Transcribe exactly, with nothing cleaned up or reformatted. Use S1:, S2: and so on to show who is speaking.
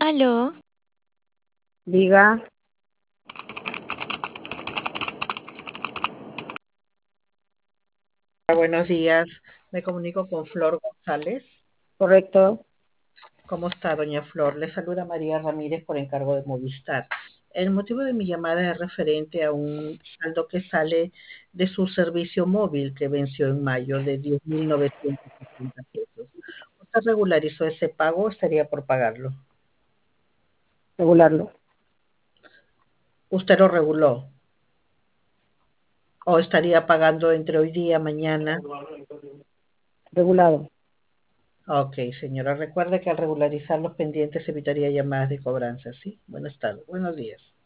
S1: Aló,
S2: Diga,
S3: Buenos días, me comunico con Flor González.
S2: correcto,
S3: ¿Cómo está, doña Flor? Le saluda María Ramírez por encargo de Movistar. El motivo de mi llamada es referente a un saldo que sale de su servicio móvil que venció en mayo de diez mil novecientos sesenta pesos. ¿Usted regularizó ese pago o estaría por pagarlo?
S2: regularlo,
S3: ¿Usted lo reguló o estaría pagando entre hoy día y mañana?
S2: regulado.
S3: Ok, señora, recuerde que al regularizar los pendientes evitaría llamadas de cobranza, ¿sí? Buenas tardes, buenos días.